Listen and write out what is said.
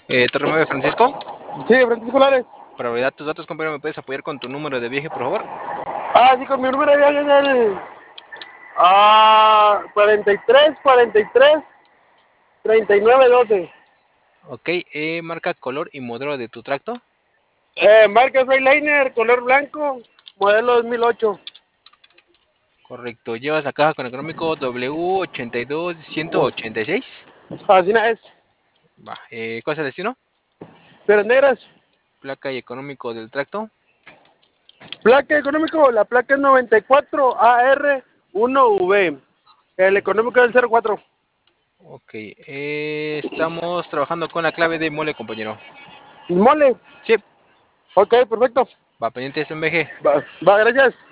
Torre 9, Francisco. Sí, Francisco Lares. Para validar tus datos, compañero, ¿me puedes apoyar con tu número de viaje, por favor? Sí, con mi número de viaje es el 43, 39, 12. Ok, marca, color y modelo de tu tracto. Marca Freightliner, color blanco, modelo 2008. Correcto, llevas la caja con económico W82186. Así es. Va, ¿cuál es el destino? Pero negras. Placa y económico del tracto. Placa económico, la placa es 94 AR1V. El económico es el 04. Ok, estamos trabajando con la clave de mole, compañero. Mole. Sí, Ok, perfecto. va pendiente de SMG. Va, gracias.